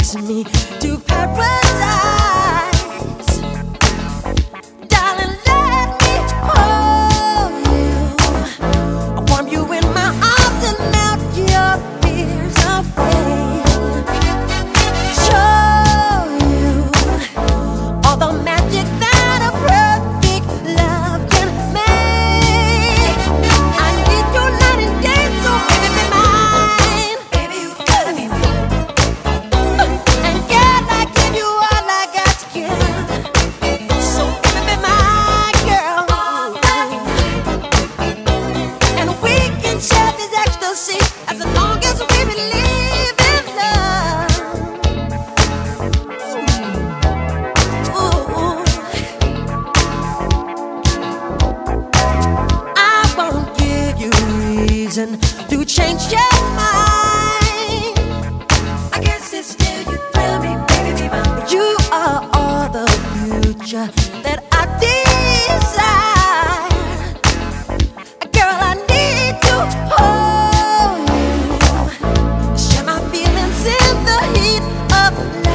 me to paradise. Darling, let me hold you. I warm you in my arms and melt your fears away. Show you all the magic that a perfect love can make. I need you night and day, so baby be mine. Baby, you gotta be mine. And girl, I give you all I got to give. So baby be my girl. And we can share this ecstasy as long as we believe in love. Ooh. I won't give you reason to change your mind. I guess it's still you thrill me, baby, be mine. You are all the future that I desire. Girl, I need to hold you, share my feelings in the heat of